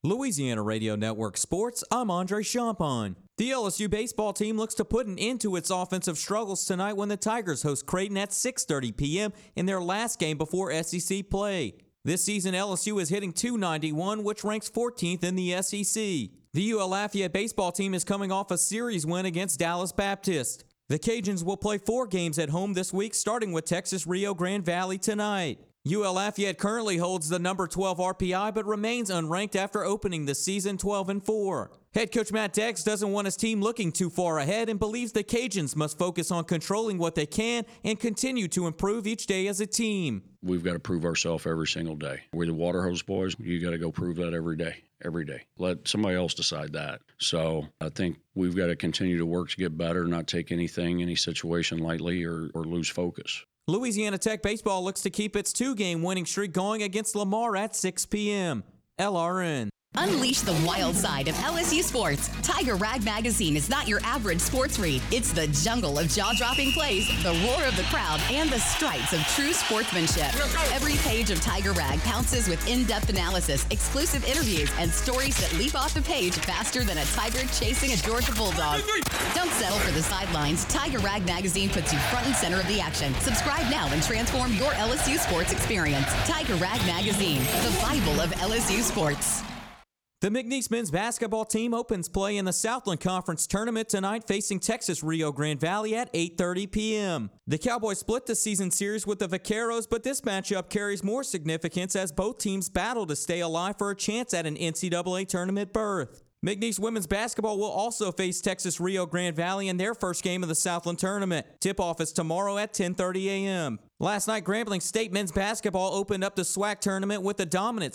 Louisiana Radio Network Sports, I'm Andre Champagne. The LSU baseball team looks to put an end to its offensive struggles tonight when the Tigers host Creighton at 6:30 p.m. in their last game before SEC play. This season, LSU is hitting .291, which ranks 14th in the SEC. The UL Lafayette baseball team is coming off a series win against Dallas Baptist. The Cajuns will play 4 games at home this week, starting with Texas Rio Grande Valley tonight. UL Lafayette currently holds the number 12 RPI but remains unranked after opening the season 12-4. Head coach Matt Deggs doesn't want his team looking too far ahead and believes the Cajuns must focus on controlling what they can and continue to improve each day as a team. We've got to prove ourselves every single day. We're the Waterhose boys. You got to go prove that every day. Every day. Let somebody else decide that. So I think we've got to continue to work to get better, not take any situation lightly or lose focus. Louisiana Tech baseball looks to keep its 2-game winning streak going against Lamar at 6 p.m. LRN. Unleash the wild side of LSU sports. Tiger Rag Magazine is not your average sports read. It's the jungle of jaw-dropping plays, the roar of the crowd, and the stripes of true sportsmanship. Every page of Tiger Rag pounces with in-depth analysis, exclusive interviews, and stories that leap off the page faster than a tiger chasing a Georgia Bulldog. Don't settle for the sidelines. Tiger Rag Magazine puts you front and center of the action. Subscribe now and transform your LSU sports experience. Tiger Rag Magazine, the Bible of LSU sports. The McNeese men's basketball team opens play in the Southland Conference tournament tonight, facing Texas Rio Grande Valley at 8:30 p.m. The Cowboys split the season series with the Vaqueros, but this matchup carries more significance as both teams battle to stay alive for a chance at an NCAA tournament berth. McNeese women's basketball will also face Texas Rio Grande Valley in their first game of the Southland tournament. Tip-off is tomorrow at 10:30 a.m. Last night, Grambling State men's basketball opened up the SWAC tournament with a dominant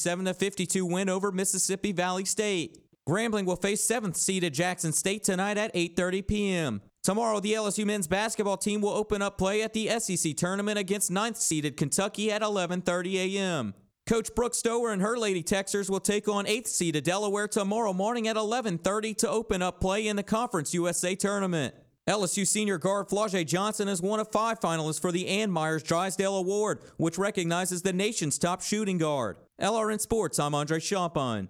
77-52 win over Mississippi Valley State. Grambling will face 7th-seeded Jackson State tonight at 8:30 p.m. Tomorrow, the LSU men's basketball team will open up play at the SEC tournament against 9th-seeded Kentucky at 11:30 a.m. Coach Brooke Stower and her Lady Texers will take on 8th-seeded Delaware tomorrow morning at 11:30 to open up play in the Conference USA tournament. LSU senior guard Flau'jae Johnson is one of 5 finalists for the Ann Myers Drysdale Award, which recognizes the nation's top shooting guard. LRN Sports, I'm Andre Champagne.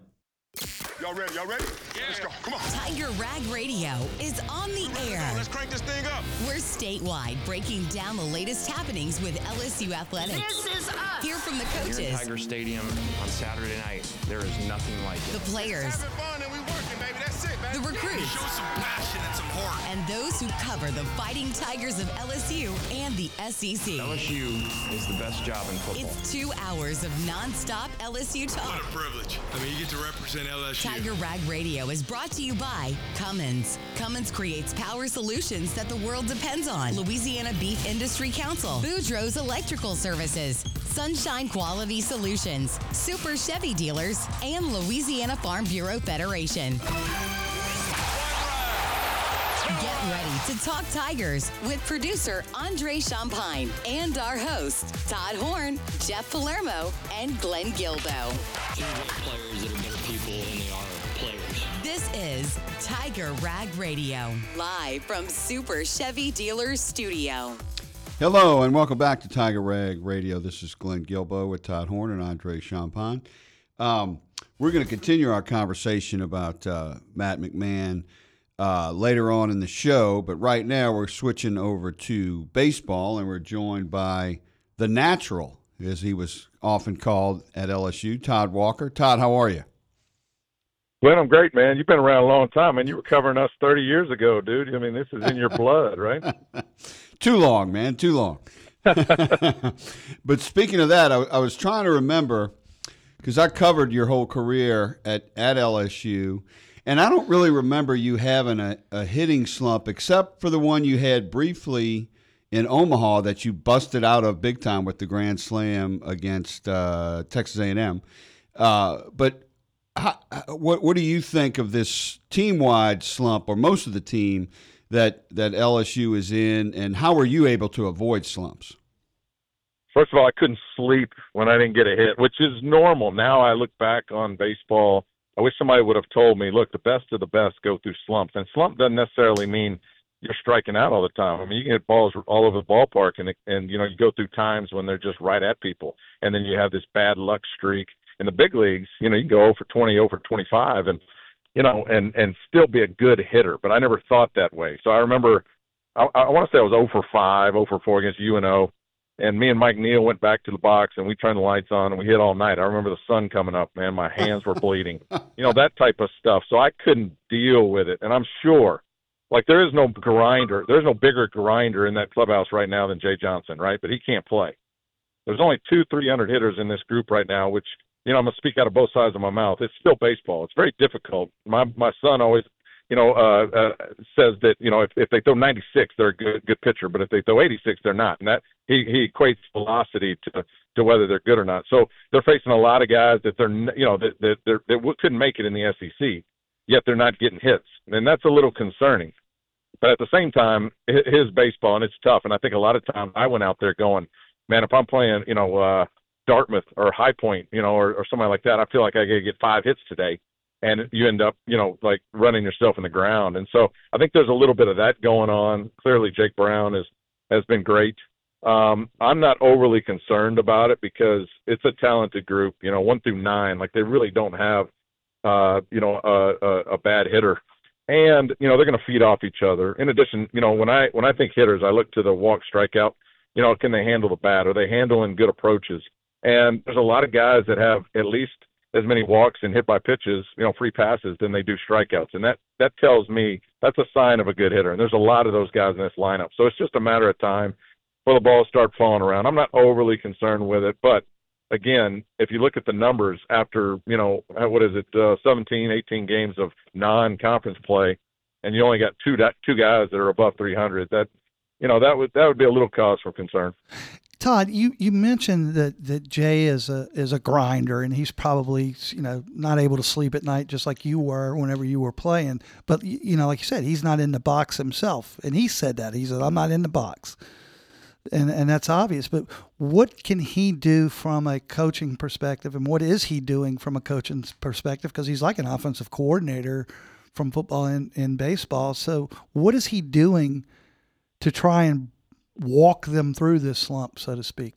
Y'all ready? Yeah. Let's go. Come on. Tiger Rag Radio is on the air. Let's crank this thing up. We're statewide, breaking down the latest happenings with LSU athletics. This is us. Hear from the Here coaches, in Tiger Stadium on Saturday night, there is nothing like the it. players, Having fun and we working, baby. That's it, baby. the recruits, Show some passion and some heart. and those who cover the Fighting Tigers of LSU and the SEC. LSU is the best job in football. It's 2 hours of nonstop LSU What talk. a privilege. I mean, you get to represent LSU. Tiger Rag Radio is brought to you by Cummins. Cummins creates power solutions that the world depends on. Louisiana Beef Industry Council. Boudreaux's Electrical Services. Sunshine Quality Solutions. Super Chevy Dealers. And Louisiana Farm Bureau Federation. Get ready to talk Tigers with producer Andre Champagne and our hosts Todd Horn, Jeff Palermo, and Glenn Gilbo. There's players that are better people than they are players. This is Tiger Rag Radio, live from Super Chevy Dealers Studio. Hello and welcome back to Tiger Rag Radio. This is Glenn Gilbo with Todd Horn and Andre Champagne. We're going to continue our conversation about Matt McMahon later on in the show, but right now we're switching over to baseball, and we're joined by the Natural, as he was often called at LSU, Todd Walker. Todd, how are you? Glenn, I'm great, man. You've been around a long time, man. You were covering us 30 years ago, dude. I mean, this is in your blood, right? Too long, man, too long. But speaking of that, I was trying to remember, because I covered your whole career at LSU, and I don't really remember you having a hitting slump except for the one you had briefly in Omaha that you busted out of big time with the grand slam against Texas A&M. But what do you think of this team-wide slump, or most of the team, that LSU is in, and how were you able to avoid slumps? First of all, I couldn't sleep when I didn't get a hit, which is normal. Now I look back on baseball, I wish somebody would have told me, look, the best of the best go through slumps. And slump doesn't necessarily mean you're striking out all the time. I mean, you can hit balls all over the ballpark, and you know, you go through times when they're just right at people, and then you have this bad luck streak. in the big leagues, you can go 0 for 20, 0 for 25, and and still be a good hitter. But I never thought that way. So I remember, I want to say I was 0 for 5, 0 for 4 against UNO, and me and Mike Neal went back to the box and we turned the lights on and we hit all night. I remember the sun coming up, man. My hands were bleeding, that type of stuff. So I couldn't deal with it. And I'm sure, like, there is no grinder. There's no bigger grinder in that clubhouse right now than Jay Johnson, right? But he can't play. There's only 200-300 hitters in this group right now, which, I'm going to speak out of both sides of my mouth. It's still baseball. It's very difficult. My son always, says that, if they throw 96, they're a good pitcher, but if they throw 86, they're not. And that he equates velocity to whether they're good or not. So they're facing a lot of guys that that couldn't make it in the SEC, yet they're not getting hits. And that's a little concerning. But at the same time, his baseball, and it's tough. And I think a lot of times I went out there going, man, if I'm playing, Dartmouth or High Point, or somebody like that, I feel like I got to get 5 hits today. And you end up, like running yourself in the ground. And so I think there's a little bit of that going on. Clearly, Jake Brown has been great. I'm not overly concerned about it because it's a talented group, 1 through 9. Like, they really don't have, a bad hitter. And, they're going to feed off each other. In addition, when I think hitters, I look to the walk strikeout. Can they handle the bat? Are they handling good approaches? And there's a lot of guys that have at least as many walks and hit by pitches, free passes, than they do strikeouts. And that tells me that's a sign of a good hitter. And there's a lot of those guys in this lineup. So it's just a matter of time before the balls start falling around. I'm not overly concerned with it. But, again, if you look at the numbers after, 17, 18 games of non-conference play, and you only got two guys that are above 300, that would be a little cause for concern. Todd, you mentioned that Jay is a grinder, and he's probably not able to sleep at night just like you were whenever you were playing. But like you said, he's not in the box himself, and he said that. He said, "I'm not in the box," and that's obvious. But what can he do from a coaching perspective, and what is he doing from a coaching perspective? Because he's like an offensive coordinator from football and baseball. So what is he doing to try and walk them through this slump, so to speak?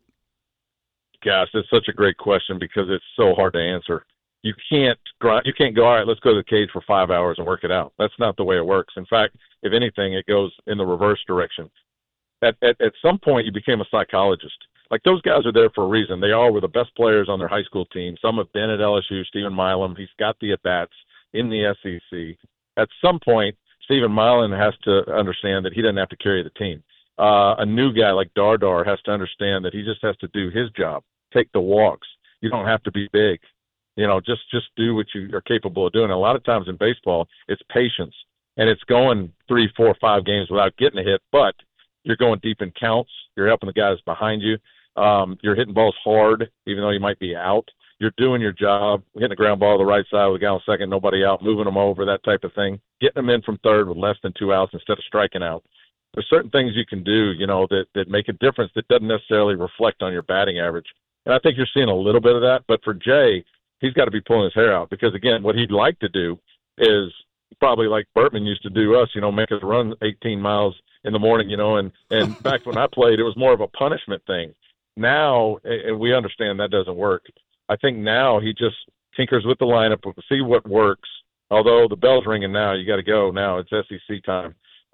Gosh, that's such a great question because it's so hard to answer. You can't go, all right, let's go to the cage for 5 hours and work it out. That's not the way it works. In fact, if anything, it goes in the reverse direction. At some point, you became a psychologist. Like, those guys are there for a reason. They all were the best players on their high school team. Some have been at LSU. Stephen Milam, he's got the at-bats in the SEC. At some point, Stephen Milam has to understand that he doesn't have to carry the team. A new guy like Dardar has to understand that he just has to do his job, take the walks. You don't have to be big. Just do what you are capable of doing. A lot of times in baseball, it's patience, and it's going 3, 4, 5 games without getting a hit, but you're going deep in counts. You're helping the guys behind you. You're hitting balls hard, even though you might be out. You're doing your job, hitting the ground ball to the right side with a guy on second, nobody out, moving them over, that type of thing, getting them in from third with less than 2 outs instead of striking out. There's certain things you can do, that make a difference that doesn't necessarily reflect on your batting average. And I think you're seeing a little bit of that. But for Jay, he's got to be pulling his hair out because, again, what he'd like to do is probably like Bertman used to do us, make us run 18 miles in the morning, and back when I played, it was more of a punishment thing. Now, and we understand that doesn't work. I think now he just tinkers with the lineup, see what works. Although the bell's ringing now, you got to go now. It's SEC time.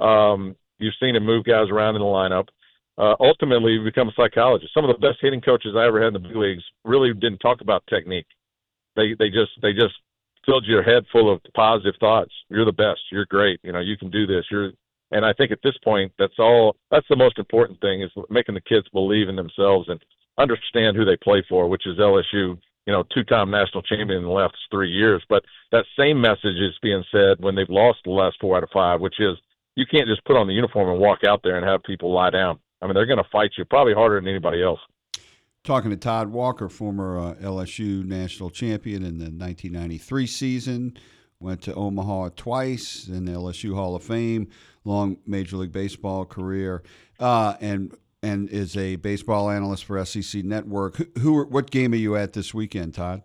You've seen him move guys around in the lineup. Ultimately, you become a psychologist. Some of the best hitting coaches I ever had in the big leagues really didn't talk about technique. They just filled your head full of positive thoughts. You're the best. You're great. You can do this. And I think at this point, that's the most important thing is making the kids believe in themselves and understand who they play for, which is LSU, 2-time national champion in the last 3 years. But that same message is being said when they've lost the last 4 out of 5, which is, you can't just put on the uniform and walk out there and have people lie down. I mean, they're going to fight you probably harder than anybody else. Talking to Todd Walker, former LSU national champion in the 1993 season, went to Omaha twice, in the LSU Hall of Fame, long Major League Baseball career, and is a baseball analyst for SEC Network. What game are you at this weekend, Todd?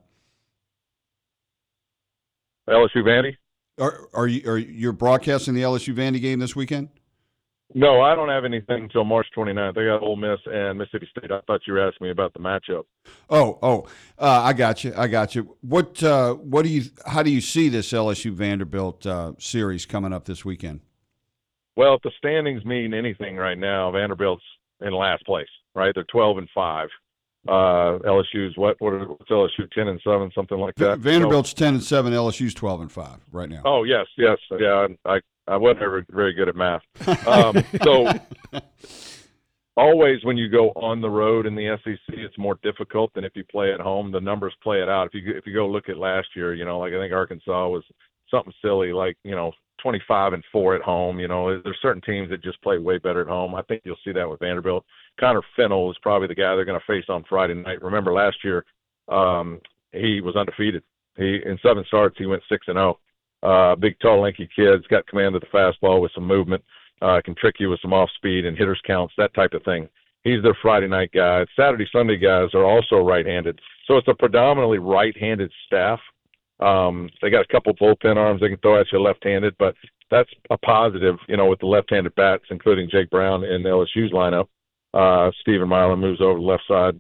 LSU Vandy. Are you broadcasting the LSU Vandy game this weekend? No, I don't have anything until March 29th. I got Ole Miss and Mississippi State. I thought you were asking me about the matchup. I got you. How do you see this LSU Vanderbilt series coming up this weekend? Well, if the standings mean anything right now, Vanderbilt's in last place, right? They're 12-5. LSU's what's LSU 10-7, something like that. Vanderbilt's 10-7. LSU's 12-5 right now. Oh yes, yeah. I wasn't ever very good at math. So always when you go on the road in the SEC, it's more difficult than if you play at home. The numbers play it out. If you go look at last year, like I think Arkansas was something silly, like 25-4 at home. There's certain teams that just play way better at home. I think you'll see that with Vanderbilt. Connor Fennell is probably the guy they're going to face on Friday night. Remember last year, he was undefeated. In 7 starts, he went 6-0. Big, tall, lanky kid's got command of the fastball with some movement, can trick you with some off speed and hitters counts, that type of thing. He's their Friday night guy. Saturday, Sunday guys are also right-handed. So it's a predominantly right-handed staff. They got a couple bullpen arms they can throw at you left-handed, but that's a positive, with the left-handed bats, including Jake Brown in LSU's lineup. Stephen Milan moves over to the left side,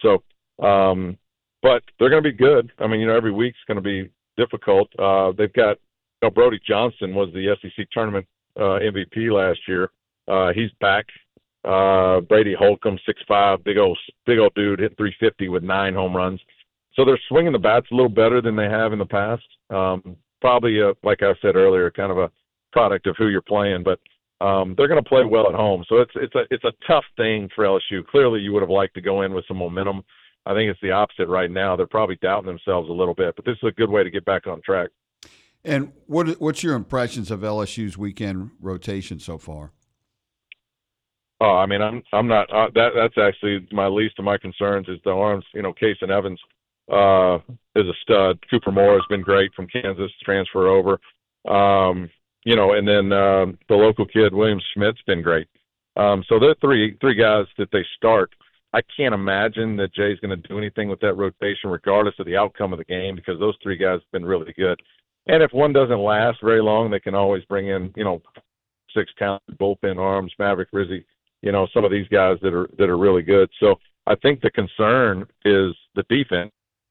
but they're going to be good. I mean, every week's going to be difficult. They've got Brody Johnson was the SEC tournament MVP last year. He's back. Brady Holcomb, 6'5", big old dude, hit 350 with 9 home runs. So they're swinging the bats a little better than they have in the past. Probably, like I said earlier, kind of a product of who you're playing, but they're going to play well at home. So it's a tough thing for LSU. Clearly, you would have liked to go in with some momentum. I think it's the opposite right now. They're probably doubting themselves a little bit, but this is a good way to get back on track. And what's your impressions of LSU's weekend rotation so far? Oh, I mean, I'm not. That's actually my least of my concerns is the arms. Kason Evans is a stud. Cooper Moore has been great from Kansas, transfer over. And then the local kid William Schmidt's been great. So they're three guys that they start. I can't imagine that Jay's going to do anything with that rotation, regardless of the outcome of the game, because those 3 guys have been really good. And if one doesn't last very long, they can always bring in, 6 talented bullpen arms, Maverick Rizzi, some of these guys that are really good. So I think the concern is the defense.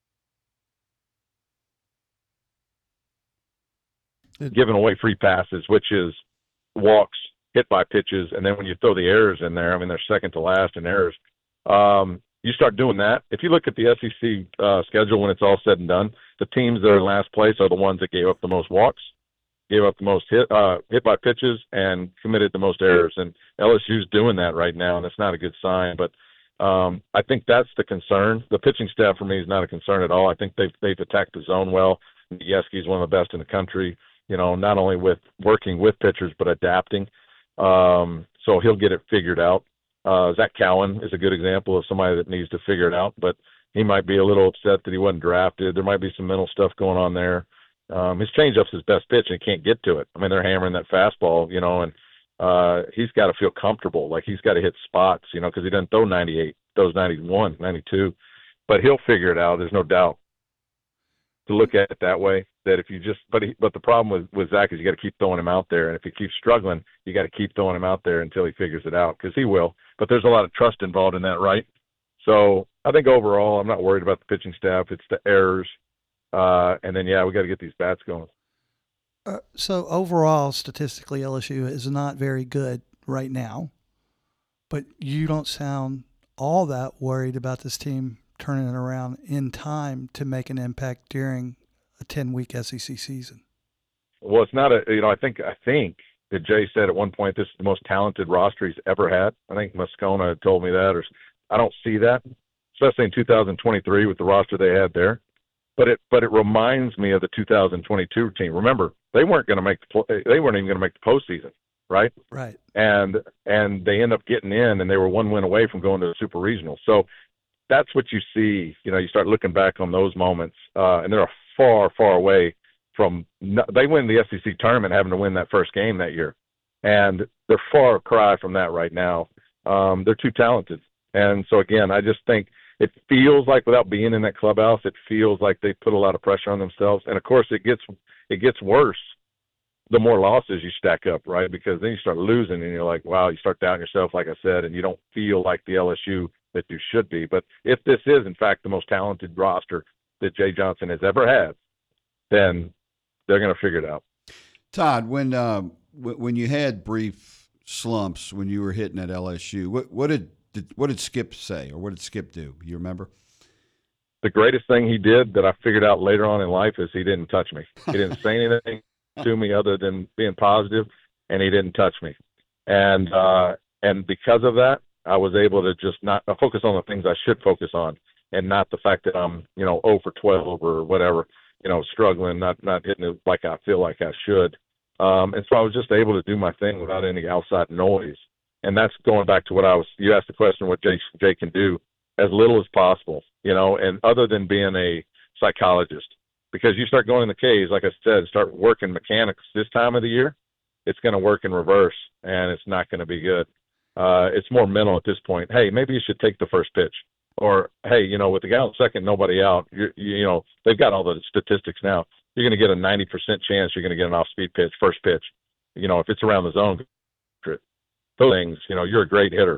Giving away free passes, which is walks, hit by pitches, and then when you throw the errors in there, I mean, they're second to last in errors. You start doing that. If you look at the SEC schedule when it's all said and done, the teams that are in last place are the ones that gave up the most walks, gave up the most hit by pitches, and committed the most errors. And LSU's doing that right now, and it's not a good sign. But I think that's the concern. The pitching staff for me is not a concern at all. I think they've attacked the zone well. Yeski's one of the best in the country. Not only with working with pitchers but adapting. So he'll get it figured out. Zach Cowan is a good example of somebody that needs to figure it out, but he might be a little upset that he wasn't drafted. There might be some mental stuff going on there. His changeup's his best pitch, and he can't get to it. I mean, they're hammering that fastball, and he's got to feel comfortable. Like, he's got to hit spots, because he doesn't throw 98, throws 91, 92. But he'll figure it out, there's no doubt. To look at it that way, that if you just – but the problem with Zach is you got to keep throwing him out there, and if he keeps struggling, you got to keep throwing him out there until he figures it out, because he will. But there's a lot of trust involved in that, right? So I think overall I'm not worried about the pitching staff. It's the errors. And then, we got to get these bats going. So overall, statistically, LSU is not very good right now, but you don't sound all that worried about this team turning it around in time to make an impact during a 10-week SEC season. Well, it's not I think that Jay said at one point this is the most talented roster he's ever had. I think Moscona told me that, or I don't see that, especially in 2023 with the roster they had there. But it reminds me of the 2022 team. Remember, they weren't even going to make the postseason, right? Right. And they end up getting in, and they were 1 win away from going to the Super Regional. So that's what you see. You start looking back on those moments, and they're far, far away from. They win the SEC tournament having to win that first game that year, and they're far cry from that right now. They're too talented, and so again, I just think it feels like without being in that clubhouse, it feels like they put a lot of pressure on themselves, and of course, it gets worse the more losses you stack up, right? Because then you start losing and you're like, wow, you start doubting yourself, like I said, and you don't feel like the LSU that you should be. But if this is, in fact, the most talented roster that Jay Johnson has ever had, then they're going to figure it out. Todd, when you had brief slumps when you were hitting at LSU, what did Skip say, or what did Skip do? You remember? The greatest thing he did that I figured out later on in life is he didn't touch me. He didn't say anything to me other than being positive, and he didn't touch me. And because of that, I was able to just not focus on the things I should focus on, and not the fact that I'm, 0 for 12 or whatever, struggling, not hitting it like I feel like I should. And so I was just able to do my thing without any outside noise. And that's going back to you asked the question, what Jay can do, as little as possible, and other than being a psychologist. Because you start going in the K's, like I said, start working mechanics this time of the year, it's going to work in reverse, and it's not going to be good. It's more mental at this point. Hey, maybe you should take the first pitch. Or, hey, with the guy on second, nobody out, they've got all the statistics now. You're going to get a 90% chance you're going to get an off-speed pitch, first pitch. If it's around the zone, those things, you're a great hitter,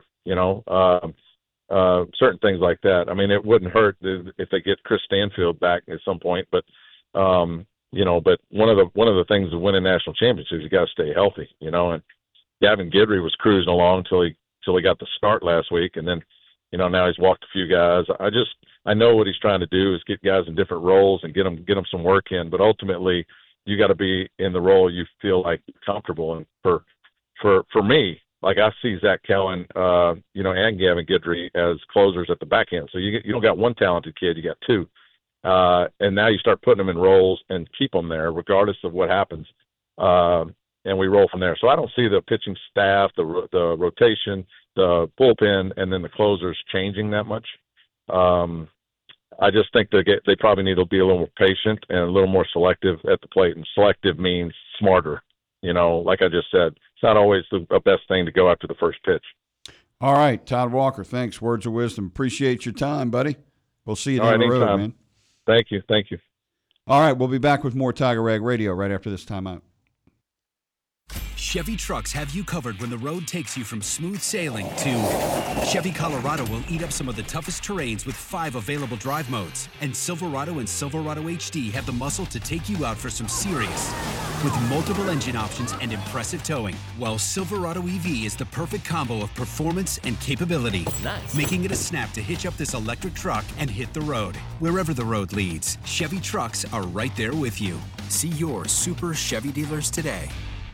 certain things like that. I mean, it wouldn't hurt if they get Chris Stanfield back at some point, but but one of the things of winning national championships, you got to stay healthy, and Gavin Guidry was cruising along till he got the start last week, and then now he's walked a few guys. I know what he's trying to do is get guys in different roles and get them some work in, but ultimately you got to be in the role you feel like comfortable. And for me, like I see Zach Kellen, and Gavin Guidry as closers at the back end. So you don't got one talented kid, you got two. And now you start putting them in roles and keep them there regardless of what happens. And we roll from there. So I don't see the pitching staff, the rotation, the bullpen, and then the closers changing that much. I just think they probably need to be a little more patient and a little more selective at the plate. And selective means smarter. Like I just said, it's not always the best thing to go after the first pitch. All right, Todd Walker, thanks. Words of wisdom. Appreciate your time, buddy. We'll see you down the road, man. Thank you. All right, we'll be back with more Tiger Rag Radio right after this timeout. Chevy trucks have you covered when the road takes you from smooth sailing to Chevy Colorado will eat up some of the toughest terrains with 5 available drive modes. And Silverado and Silverado HD have the muscle to take you out for some serious. With multiple engine options and impressive towing, while Silverado EV is the perfect combo of performance and capability. Nice. Making it a snap to hitch up this electric truck and hit the road. Wherever the road leads, Chevy trucks are right there with you. See your Super Chevy dealers today.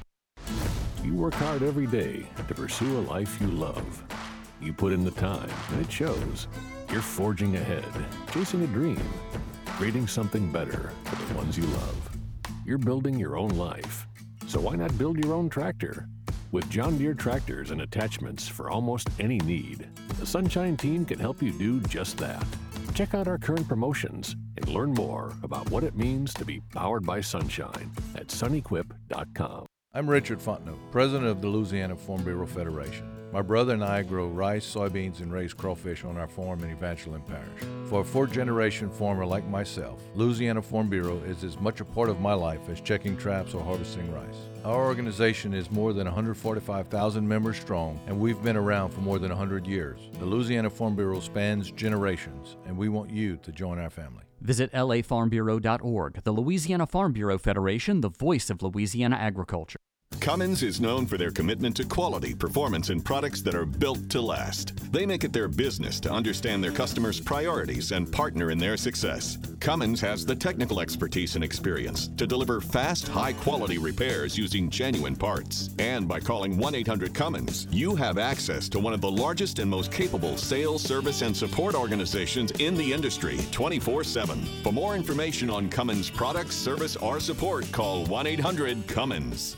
You work hard every day to pursue a life you love. You put in the time, and it shows. You're forging ahead, chasing a dream, creating something better for the ones you love. You're building your own life. So why not build your own tractor? With John Deere tractors and attachments for almost any need, the Sunshine team can help you do just that. Check out our current promotions and learn more about what it means to be powered by Sunshine at sunequip.com. I'm Richard Fontenot, president of the Louisiana Farm Bureau Federation. My brother and I grow rice, soybeans, and raise crawfish on our farm in Evangeline Parish. For a fourth-generation farmer like myself, Louisiana Farm Bureau is as much a part of my life as checking traps or harvesting rice. Our organization is more than 145,000 members strong, and we've been around for more than 100 years. The Louisiana Farm Bureau spans generations, and we want you to join our family. Visit lafarmbureau.org. The Louisiana Farm Bureau Federation, the voice of Louisiana agriculture. Cummins is known for their commitment to quality, performance, and products that are built to last. They make it their business to understand their customers' priorities and partner in their success. Cummins has the technical expertise and experience to deliver fast, high-quality repairs using genuine parts. And by calling 1-800-CUMMINS, you have access to one of the largest and most capable sales, service, and support organizations in the industry 24/7. For more information on Cummins products, service, or support, call 1-800-CUMMINS.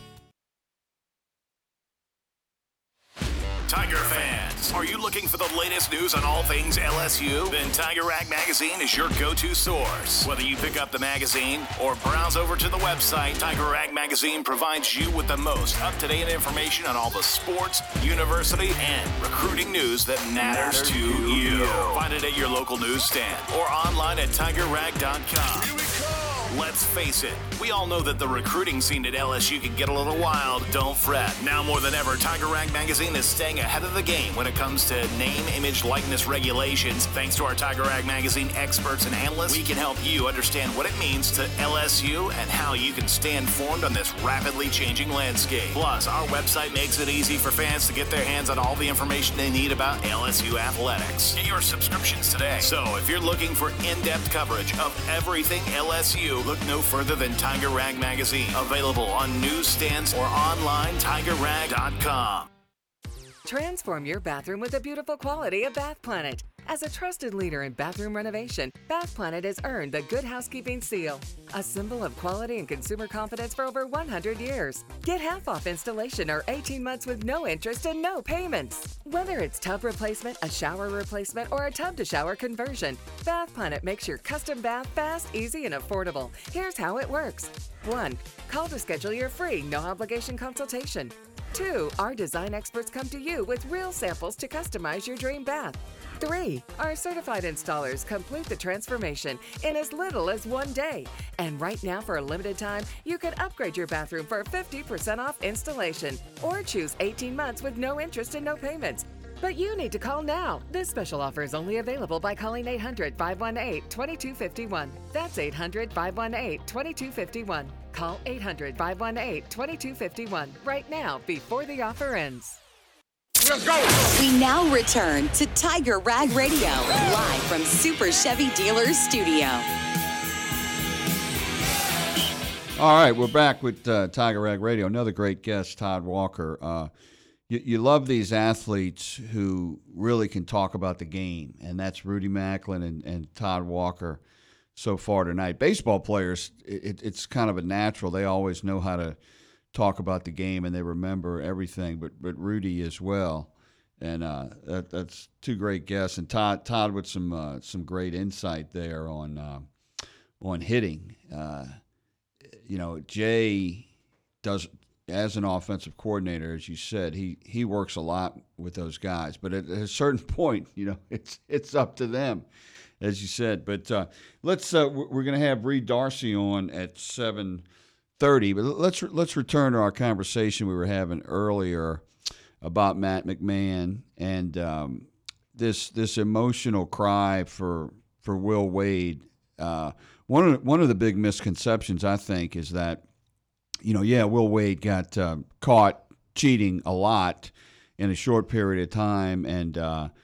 Tiger fans, are you looking for the latest news on all things LSU? Then Tiger Rag Magazine is your go-to source. Whether you pick up the magazine or browse over to the website, Tiger Rag Magazine provides you with the most up-to-date information on all the sports, university, and recruiting news that matters to you. Find it at your local newsstand or online at tigerrag.com. Let's face it, we all know that the recruiting scene at LSU can get a little wild. Don't fret. Now more than ever, Tiger Rag Magazine is staying ahead of the game when it comes to name, image, likeness regulations. Thanks to our Tiger Rag Magazine experts and analysts, we can help you understand what it means to LSU and how you can stay informed on this rapidly changing landscape. Plus, our website makes it easy for fans to get their hands on all the information they need about LSU athletics. Get your subscriptions today. So if you're looking for in-depth coverage of everything LSU, look no further than Tiger Rag Magazine. Available on newsstands or online, tigerrag.com. Transform your bathroom with the beautiful quality of Bath Planet. As a trusted leader in bathroom renovation, Bath Planet has earned the Good Housekeeping seal, a symbol of quality and consumer confidence for over 100 years. Get half off installation or 18 months with no interest and no payments. Whether it's tub replacement, a shower replacement, or a tub-to-shower conversion, Bath Planet makes your custom bath fast, easy, and affordable. Here's how it works. 1. Call to schedule your free, no-obligation consultation. 2. Our design experts come to you with real samples to customize your dream bath. 3. Our certified installers complete the transformation in as little as 1 day. And right now, for a limited time, you can upgrade your bathroom for 50% off installation or choose 18 months with no interest and no payments. But you need to call now. This special offer is only available by calling 800-518-2251. That's 800-518-2251. Call 800-518-2251 right now before the offer ends. Let's go! We now return to Tiger Rag Radio, live from Super Chevy Dealers Studio. All right, we're back with Tiger Rag Radio. Another great guest, Todd Walker. You love these athletes who really can talk about the game, and that's Rudy Macklin and Todd Walker so far tonight. Baseball players, it's kind of a natural. They always know how to talk about the game, and they remember everything, but Rudy as well. And that's two great guests. And Todd with some great insight there on hitting. Jay does, as an offensive coordinator, as you said, he works a lot with those guys. But at a certain point, it's up to them, as you said. But we're going to have Reed Darcy on at 7:30. But let's return to our conversation we were having earlier about Matt McMahon and this emotional cry for Will Wade. One of the big misconceptions, I think, is that Will Wade got caught cheating a lot in a short period of time, and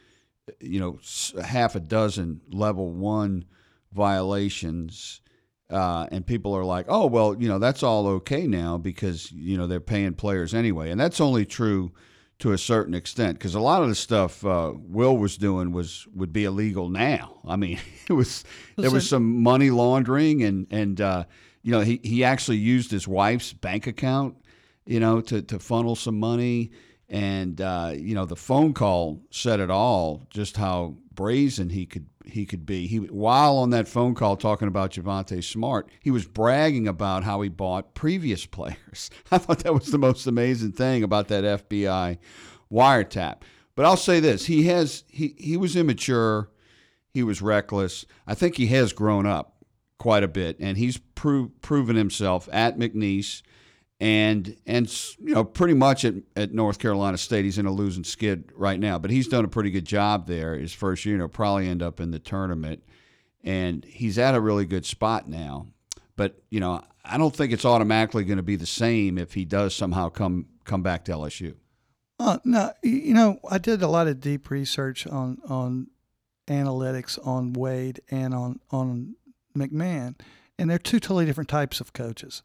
half a dozen level 1 violations. And people are like, oh, well, that's all okay now because, they're paying players anyway. And that's only true to a certain extent because a lot of the stuff Will was doing would be illegal now. I mean, there was some money laundering and he actually used his wife's bank account, to funnel some money. And, the phone call said it all, just how brazen he could be. While on that phone call talking about Javonte Smart, he was bragging about how he bought previous players. I thought that was the most amazing thing about that FBI wiretap. But I'll say this, he was immature, he was reckless. I think he has grown up quite a bit, and he's proven himself at McNeese. And pretty much at North Carolina State, he's in a losing skid right now. But he's done a pretty good job there. His first year, probably end up in the tournament. And he's at a really good spot now. But, I don't think it's automatically going to be the same if he does somehow come back to LSU. No, I did a lot of deep research on analytics on Wade and on McMahon. And they're two totally different types of coaches.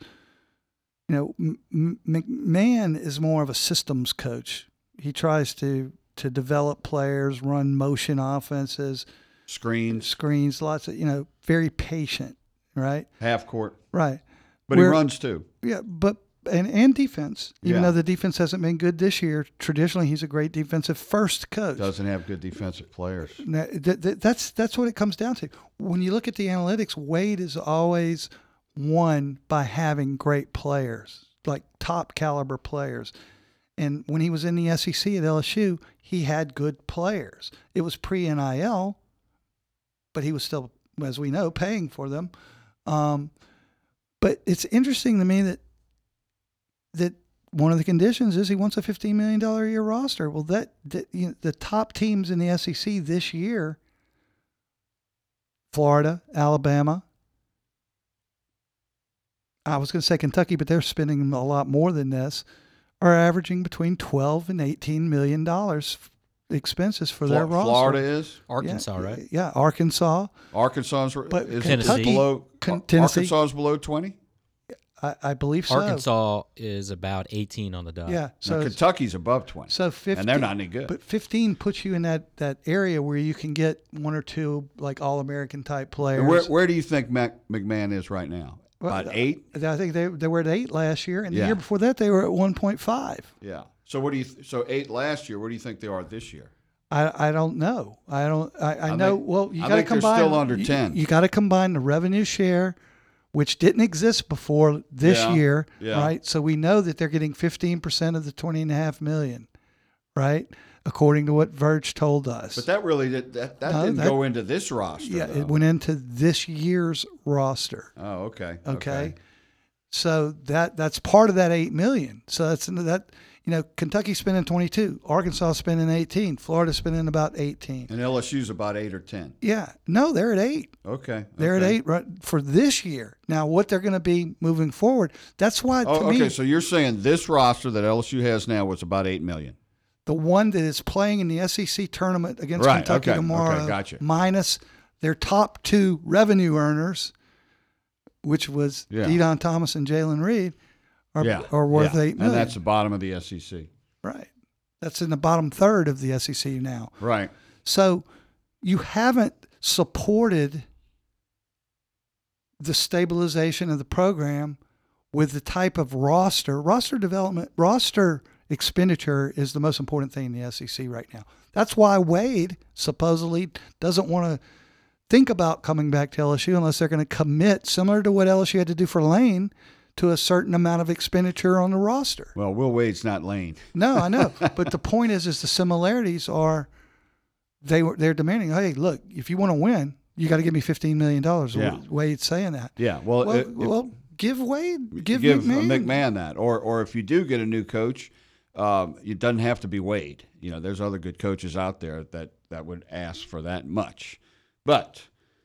McMahon is more of a systems coach. He tries to develop players, run motion offenses, screens, lots of, very patient, right? Half court. Right. But he runs too. Yeah, but and defense. Even though the defense hasn't been good this year, traditionally he's a great defensive first coach. Doesn't have good defensive players. Now, that's what it comes down to. When you look at the analytics, Wade is always won by having great players, like top caliber players. And when he was in the SEC at LSU, he had good players. It was pre-NIL, but he was still, as we know, paying for them. But it's interesting to me that one of the conditions is he wants a $15 million a year roster. Well, the top teams in the SEC this year, Florida, Alabama, I was going to say Kentucky, but they're spending a lot more than this, are averaging between $12 and $18 million expenses for their roster. Florida is? Arkansas, right? Yeah, Arkansas. Arkansas but is Tennessee. below. Tennessee. Arkansas is below 20? I believe so. Arkansas is about 18 on the dot. Yeah. So Kentucky's above 20. So 15, and they're not any good. But 15 puts you in that area where you can get one or two like All-American type players. Where do you think McMahon is right now? About 8? I think they were at 8 last year, and the Yeah. year before that they were at 1.5. Yeah. So what do you? So 8 last year. What do you think they are this year? I don't know. I know. Think, well, you I got to think combine. they're still under 10. You got to combine the revenue share, which didn't exist before this year, right? So we know that they're getting 15% of the $20.5 million, right? According to what Verge told us. But that really didn't go into this roster. Yeah, though. it went into this year's roster. Oh, okay. Okay. So that's part of that $8 million. So that's that. Kentucky's spending 22, Arkansas spending 18, Florida spending about 18, and LSU's about 8 or 10. Yeah, no, they're at 8. Okay, they're at 8 right, for this year. Now, what they're going to be moving forward? That's why. To me, so you're saying this roster that LSU has now was about $8 million. The one that is playing in the SEC tournament against Kentucky tomorrow, gotcha. minus their top 2 revenue earners, which was Dedon Thomas and Jalen Reed, are worth $8 million. And that's the bottom of the SEC. Right. That's in the bottom third of the SEC now. Right. So you haven't supported the stabilization of the program with the type of roster development, roster expenditure is the most important thing in the SEC right now. That's why Wade supposedly doesn't want to think about coming back to LSU unless they're going to commit, similar to what LSU had to do for Lane, to a certain amount of expenditure on the roster. Well, Will Wade's not Lane. No, I know. But the point is the similarities are they're demanding, hey, look, if you want to win, you got to give me $15 million. Yeah. Wade's saying that. Yeah. Well, give Wade, give McMahon that. Or if you do get a new coach, it doesn't have to be Wade. There's other good coaches out there that would ask for that much. But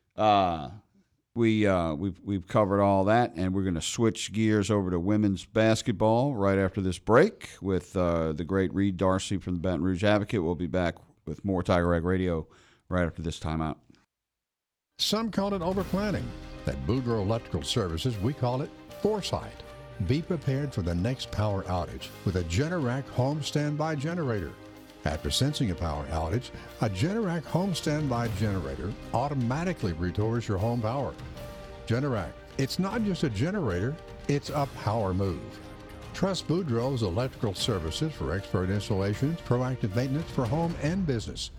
we've covered all that, and we're going to switch gears over to women's basketball right after this break with the great Reed Darcy from the Baton Rouge Advocate. We'll be back with more Tiger Rag Radio right after this timeout. Some call it overplanning. At Boudreaux Electrical Services, we call it foresight. Be prepared for the next power outage with a Generac home standby generator. After sensing a power outage, a Generac home standby generator automatically restores your home power. Generac, it's not just a generator, it's a power move. Trust Boudreaux's Electrical Services for expert installations, proactive maintenance for home and business.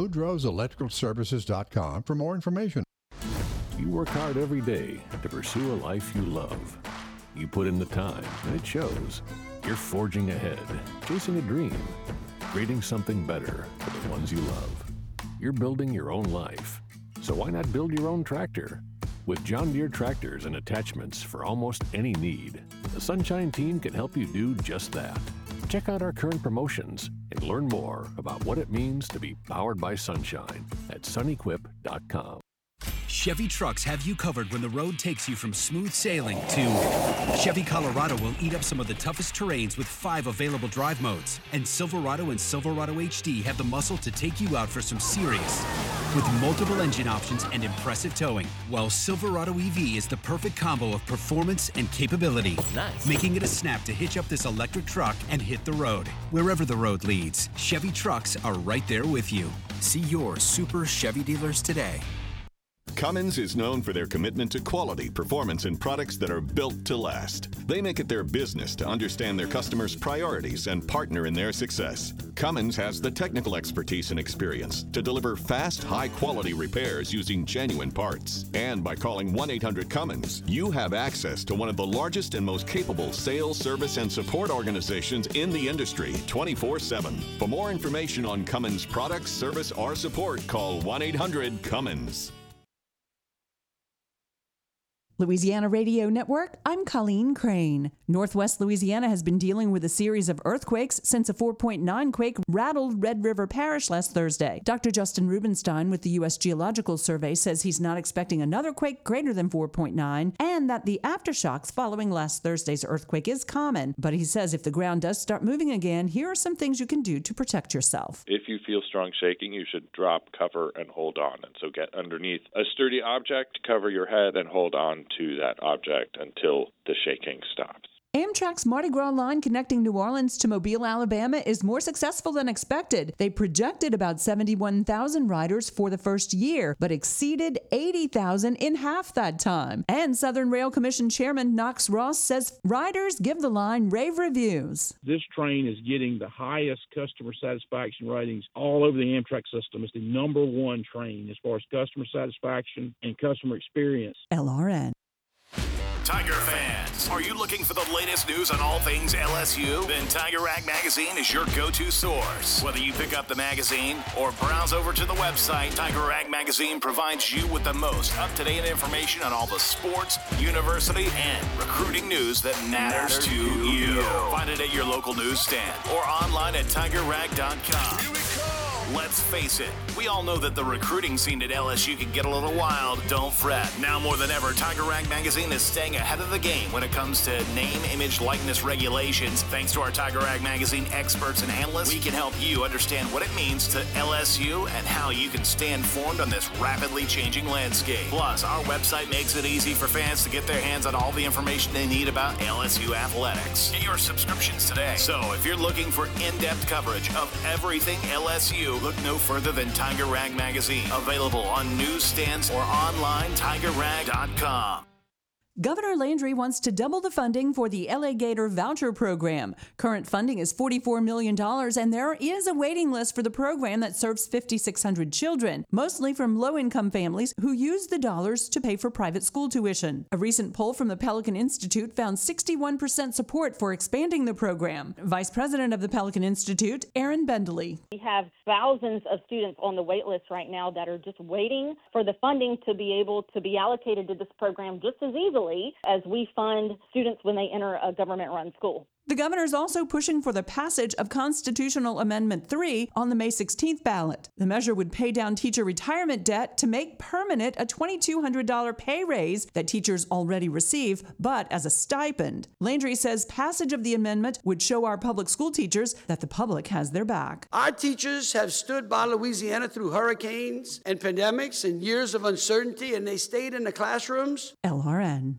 BoudreauxElectricalServices.com for more information. You work hard every day to pursue a life you love. You put in the time, and it shows. You're forging ahead, chasing a dream, creating something better for the ones you love. You're building your own life. So why not build your own tractor? With John Deere tractors and attachments for almost any need, the Sunshine team can help you do just that. Check out our current promotions and learn more about what it means to be powered by sunshine at sunequip.com. Chevy trucks have you covered when the road takes you from smooth sailing to Chevy Colorado will eat up some of the toughest terrains with 5 available drive modes. And Silverado and Silverado HD have the muscle to take you out for some serious. With multiple engine options and impressive towing, while Silverado EV is the perfect combo of performance and capability. Nice. Making it a snap to hitch up this electric truck and hit the road. Wherever the road leads, Chevy trucks are right there with you. See your Super Chevy dealers today. Cummins is known for their commitment to quality, performance, and products that are built to last. They make it their business to understand their customers' priorities and partner in their success. Cummins has the technical expertise and experience to deliver fast, high-quality repairs using genuine parts. And by calling 1-800-CUMMINS, you have access to one of the largest and most capable sales, service, and support organizations in the industry 24/7. For more information on Cummins products, service, or support, call 1-800-CUMMINS. Louisiana Radio Network, I'm Colleen Crane. Northwest Louisiana has been dealing with a series of earthquakes since a 4.9 quake rattled Red River Parish last Thursday. Dr. Justin Rubenstein with the U.S. Geological Survey says he's not expecting another quake greater than 4.9 and that the aftershocks following last Thursday's earthquake is common. But he says if the ground does start moving again, here are some things you can do to protect yourself. If you feel strong shaking, you should drop, cover, and hold on. And so get underneath a sturdy object, cover your head, and hold on to that object until the shaking stops. Amtrak's Mardi Gras line connecting New Orleans to Mobile, Alabama is more successful than expected. They projected about 71,000 riders for the first year, but exceeded 80,000 in half that time. And Southern Rail Commission Chairman Knox Ross says riders give the line rave reviews. This train is getting the highest customer satisfaction ratings all over the Amtrak system. It's the number one train as far as customer satisfaction and customer experience. LRN. Tiger fans, are you looking for the latest news on all things LSU? Then Tiger Rag Magazine is your go-to source. Whether you pick up the magazine or browse over to the website, Tiger Rag Magazine provides you with the most up-to-date information on all the sports, university, and recruiting news that matters to you. Find it at your local newsstand or online at tigerrag.com. Let's face it, we all know that the recruiting scene at LSU can get a little wild. Don't fret. Now more than ever, Tiger Rag Magazine is staying ahead of the game when it comes to name, image, likeness regulations. Thanks to our Tiger Rag Magazine experts and analysts, we can help you understand what it means to LSU and how you can stay informed on this rapidly changing landscape. Plus, our website makes it easy for fans to get their hands on all the information they need about LSU athletics. Get your subscriptions today. So if you're looking for in-depth coverage of everything LSU, look no further than Tiger Rag Magazine. Available on newsstands or online, tigerrag.com. Governor Landry wants to double the funding for the LA Gator voucher program. Current funding is $44 million, and there is a waiting list for the program that serves 5,600 children, mostly from low-income families who use the dollars to pay for private school tuition. A recent poll from the Pelican Institute found 61% support for expanding the program. Vice President of the Pelican Institute, Erin Bendley. We have thousands of students on the wait list right now that are just waiting for the funding to be able to be allocated to this program just as easily as we fund students when they enter a government-run school. The governor is also pushing for the passage of Constitutional Amendment 3 on the May 16th ballot. The measure would pay down teacher retirement debt to make permanent a $2,200 pay raise that teachers already receive, but as a stipend. Landry says passage of the amendment would show our public school teachers that the public has their back. Our teachers have stood by Louisiana through hurricanes and pandemics and years of uncertainty, and they stayed in the classrooms. LRN.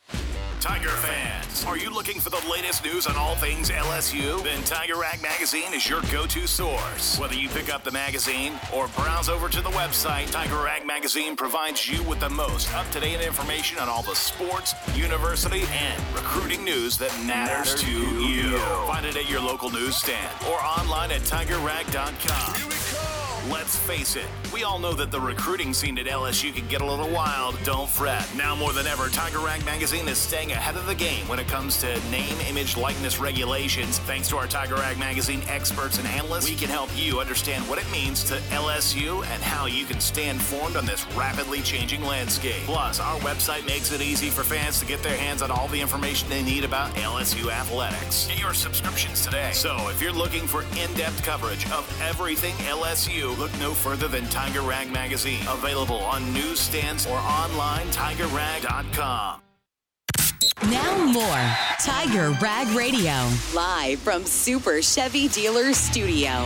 Tiger fans, are you looking for the latest news on all things LSU? Then Tiger Rag Magazine is your go-to source. Whether you pick up the magazine or browse over to the website, Tiger Rag Magazine provides you with the most up-to-date information on all the sports, university, and recruiting news that matters to you. Find it at your local newsstand or online at tigerrag.com. Let's face it, we all know that the recruiting scene at LSU can get a little wild. Don't fret. Now more than ever, Tiger Rag Magazine is staying ahead of the game when it comes to name, image, likeness regulations. Thanks to our Tiger Rag Magazine experts and analysts, we can help you understand what it means to LSU and how you can stay informed on this rapidly changing landscape. Plus, our website makes it easy for fans to get their hands on all the information they need about LSU athletics. Get your subscriptions today. So if you're looking for in-depth coverage of everything LSU, look no further than Tiger Rag Magazine. Available on newsstands or online, tigerrag.com. Now more Tiger Rag Radio, live from Super Chevy Dealers Studio.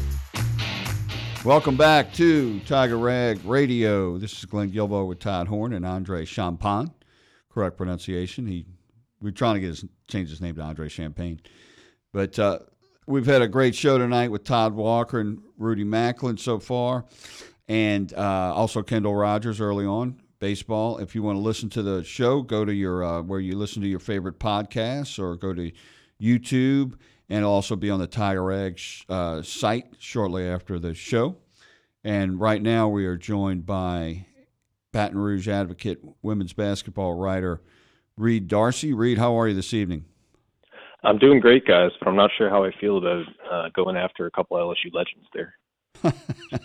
Welcome back to Tiger Rag Radio. This is Glenn Guilbeau with Todd Horn and Andre Champagne. Correct pronunciation. We're trying to change his name to Andre Champagne. But we've had a great show tonight with Todd Walker and Rudy Macklin so far, and also Kendall Rogers early on, baseball. If you want to listen to the show, go to your where you listen to your favorite podcasts, or go to YouTube, and it'll also be on the Tiger Rag site shortly after the show. And right now we are joined by Baton Rouge Advocate women's basketball writer Reed Darcy. Reed, how are you this evening? I'm doing great, guys, but I'm not sure how I feel about going after a couple LSU legends there.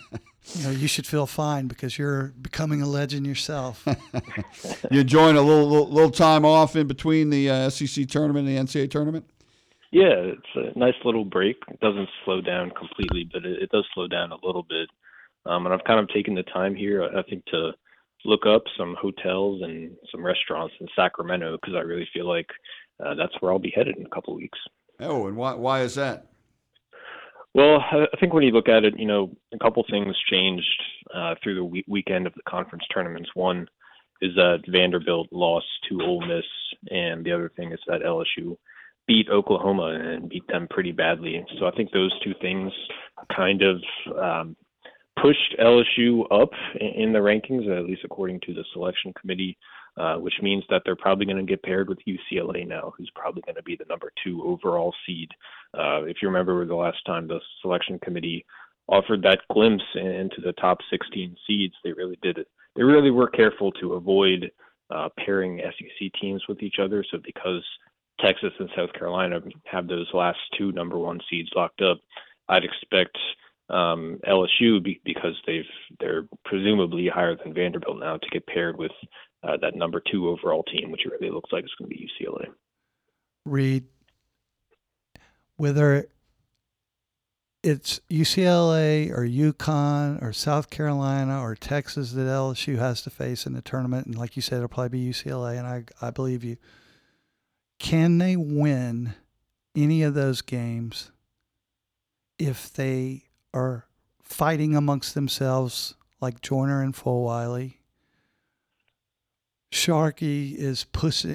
You should feel fine because you're becoming a legend yourself. You enjoying a little time off in between the SEC tournament and the NCAA tournament? Yeah, it's a nice little break. It doesn't slow down completely, but it does slow down a little bit. And I've kind of taken the time here, I think, to look up some hotels and some restaurants in Sacramento because I really feel like that's where I'll be headed in a couple of weeks. Oh, and why is that? Well, I think when you look at it, a couple things changed through the weekend of the conference tournaments. One is that Vanderbilt lost to Ole Miss, and the other thing is that LSU beat Oklahoma and beat them pretty badly. So I think those two things kind of pushed LSU up in the rankings, at least according to the selection committee, which means that they're probably going to get paired with UCLA now, who's probably going to be the number 2 overall seed. If you remember the last time the selection committee offered that glimpse into the top 16 seeds, they really did it. They really were careful to avoid pairing SEC teams with each other. So because Texas and South Carolina have those last 2 number 1 seeds locked up, I'd expect LSU, because they're presumably higher than Vanderbilt now, to get paired with that number 2 overall team, which it really looks like it's going to be UCLA. Reed, whether it's UCLA or UConn or South Carolina or Texas that LSU has to face in the tournament, and like you said, it'll probably be UCLA, and I believe you, can they win any of those games if they are fighting amongst themselves like Joyner and Fulwiley? Starkey is pushing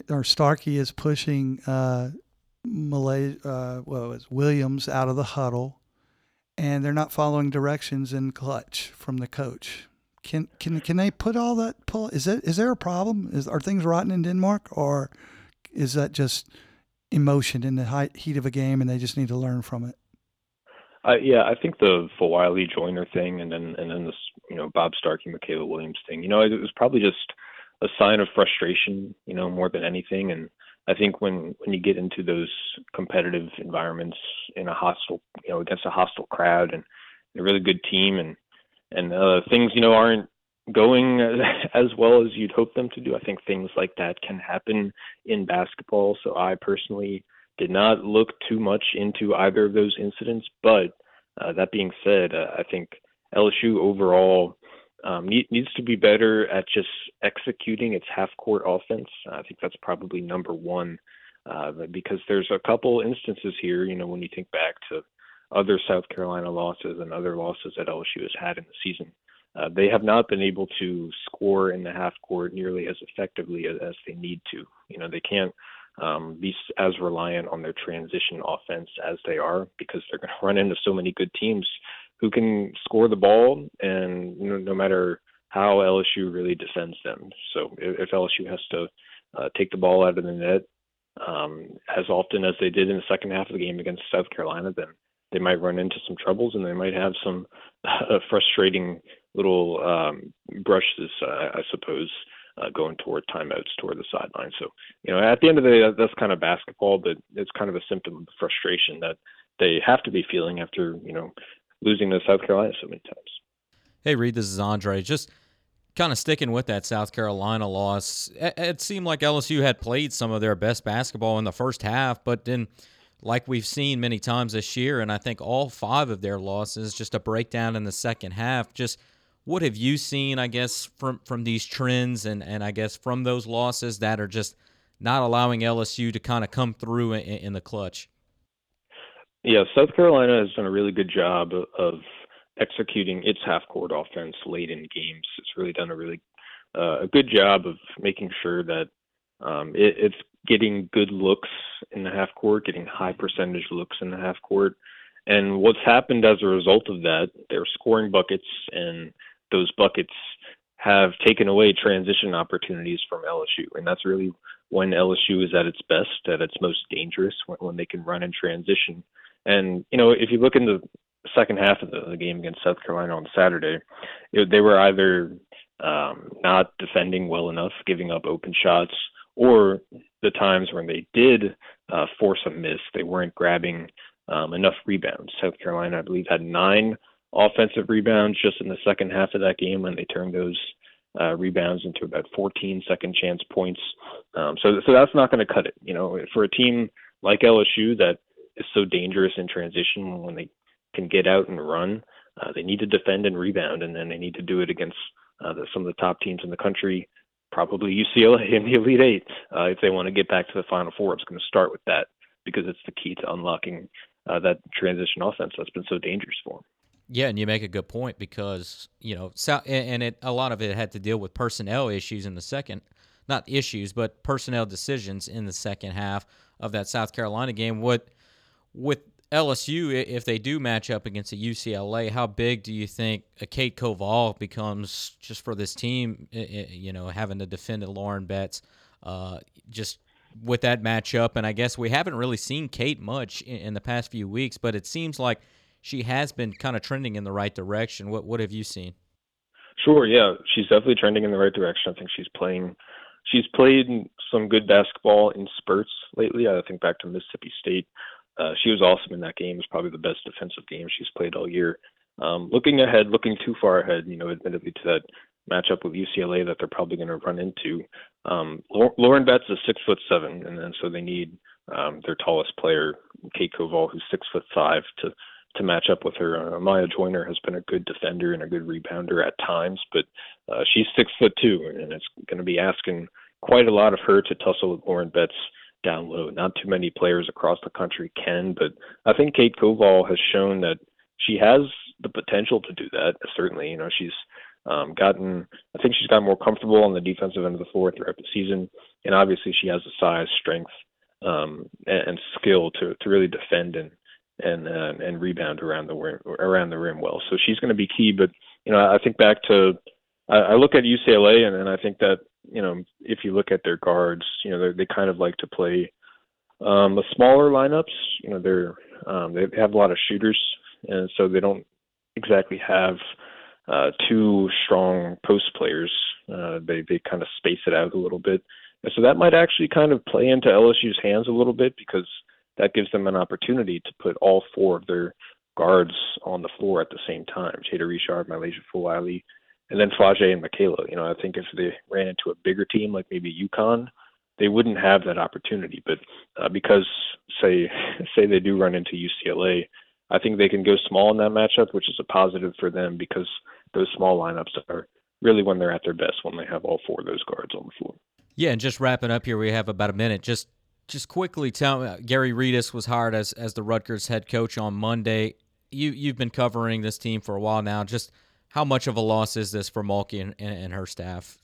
Williams out of the huddle, and they're not following directions in clutch from the coach. Can they put all that? Is there a problem? Are things rotten in Denmark, or is that just emotion in the heat of a game, and they just need to learn from it? Yeah, I think the Fulwiley Joyner thing, and then this Bob Starkey, Michaela Williams thing. It was probably just a sign of frustration, more than anything. And I think when you get into those competitive environments in a hostile, against a hostile crowd and a really good team, and things aren't going as well as you'd hope them to do, I think things like that can happen in basketball. So I personally did not look too much into either of those incidents. But that being said, I think LSU overall needs to be better at just executing its half-court offense. I think that's probably number 1 because there's a couple instances here, when you think back to other South Carolina losses and other losses that LSU has had in the season. They have not been able to score in the half-court nearly as effectively as they need to. They can't be as reliant on their transition offense as they are, because they're going to run into so many good teams who can score the ball, and no matter how LSU really defends them. So if LSU has to take the ball out of the net as often as they did in the second half of the game against South Carolina, then they might run into some troubles, and they might have some frustrating little brushes, I suppose, going toward timeouts toward the sideline. So, at the end of the day, that's kind of basketball, but it's kind of a symptom of frustration that they have to be feeling after, losing to South Carolina so many times. Hey, Reed, this is Andre. Just kind of sticking with that South Carolina loss. It seemed like LSU had played some of their best basketball in the first half, but then, like we've seen many times this year, and I think all 5 of their losses, just a breakdown in the second half. Just what have you seen, I guess, from these trends and I guess from those losses that are just not allowing LSU to kind of come through in the clutch? Yeah, South Carolina has done a really good job of executing its half-court offense late in games. It's really done a good job of making sure that it's getting good looks in the half-court, getting high percentage looks in the half-court. And what's happened as a result of that, they're scoring buckets, and those buckets have taken away transition opportunities from LSU. And that's really when LSU is at its best, at its most dangerous, when they can run in transition. And, if you look in the second half of the game against South Carolina on Saturday, they were either not defending well enough, giving up open shots, or the times when they did force a miss, they weren't grabbing enough rebounds. South Carolina, I believe, had 9 offensive rebounds just in the second half of that game when they turned those rebounds into about 14 second chance points. So that's not going to cut it. For a team like LSU that is so dangerous in transition when they can get out and run, they need to defend and rebound, and then they need to do it against some of the top teams in the country, probably UCLA in the Elite Eight. If they want to get back to the Final Four, it's going to start with that because it's the key to unlocking that transition offense that's been so dangerous for them. Yeah, and you make a good point because, a lot of it had to deal with personnel issues in the second, not issues, but personnel decisions in the second half of that South Carolina game. With LSU, if they do match up against a UCLA, how big do you think a Kate Koval becomes just for this team, having to defend a Lauren Betts, just with that matchup? And I guess we haven't really seen Kate much in the past few weeks, but it seems like she has been kind of trending in the right direction. What have you seen? Sure, yeah. She's definitely trending in the right direction. I think she's played some good basketball in spurts lately. I think back to Mississippi State. She was awesome in that game. It was probably the best defensive game she's played all year. Looking too far ahead, admittedly to that matchup with UCLA that they're probably going to run into. Lauren Betts is 6'7", and then so they need their tallest player, Kate Koval, who's 6'5", to match up with her. Maya Joyner has been a good defender and a good rebounder at times, but she's 6'2", and it's going to be asking quite a lot of her to tussle with Lauren Betts down low. Not too many players across the country can, but I think Kate Koval has shown that she has the potential to do that. Certainly, she's gotten more comfortable on the defensive end of the floor throughout the season, and obviously she has the size, strength, and skill to really defend and rebound around the rim well. So she's going to be key. But I think back to I look at UCLA and I think that if you look at their guards, they kind of like to play the smaller lineups. They have a lot of shooters, and so they don't exactly have two strong post players. They kind of space it out a little bit, and so that might actually kind of play into LSU's hands a little bit because that gives them an opportunity to put all four of their guards on the floor at the same time. Jada Richard, Malaysia Fulwiley, and then Flage and Michaela. I think if they ran into a bigger team like maybe UConn, they wouldn't have that opportunity. But because, say they do run into UCLA, I think they can go small in that matchup, which is a positive for them because those small lineups are really when they're at their best, when they have all four of those guards on the floor. Yeah, and just wrapping up here, we have about a minute. Just quickly tell me, Gary Reedus was hired as the Rutgers head coach on Monday. You've been covering this team for a while now. Just how much of a loss is this for Mulkey and her staff?